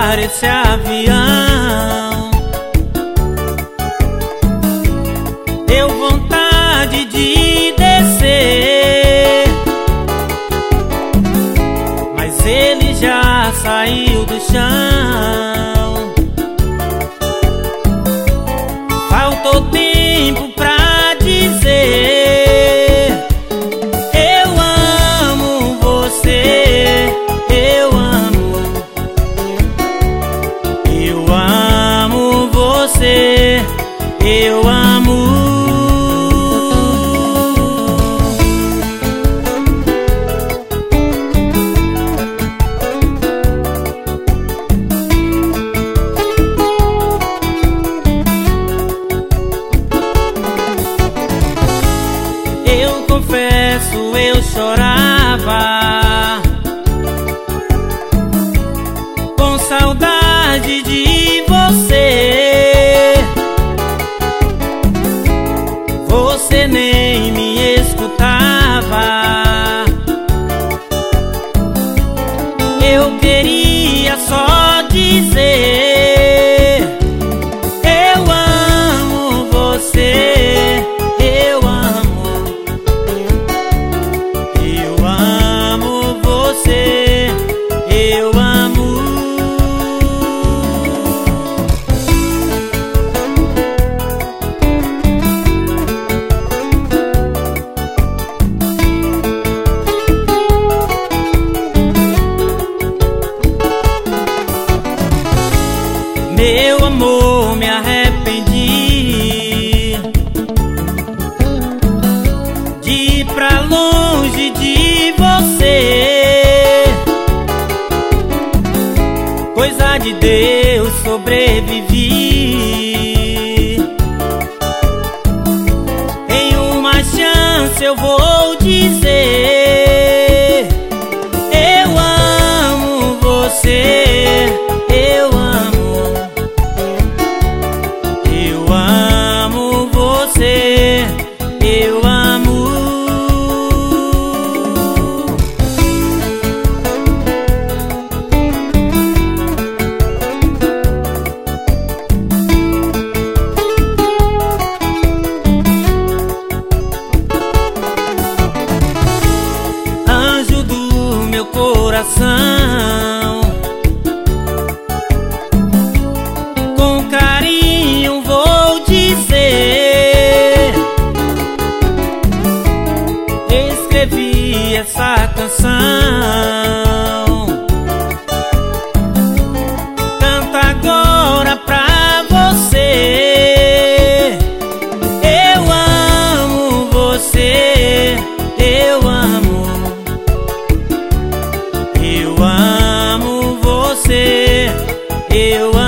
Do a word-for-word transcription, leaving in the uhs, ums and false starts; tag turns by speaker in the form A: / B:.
A: voar esse avião. Deu vontade de descer, mas ele já saiu do chão. Faltou tempo pra dizer: eu amo você, eu amo, eu amo você, eu amo. Eu confesso, eu chorava com saudade de você. Você nem me escutava. Eu queria só dizer: eu amo você, eu amo, eu amo você, eu amo. Meu amor, me arrependi de ir pra longe de você. Coisa de Deus, sobrevivi. Em uma chance eu vou dizer: eu amo você, eu amo, eu amo você, eu amo. Anjo do meu coração, com carinho vou dizer: escrevi essa canção, canto agora pra você. Eu amo você, eu amo, eu amo você, eu amo.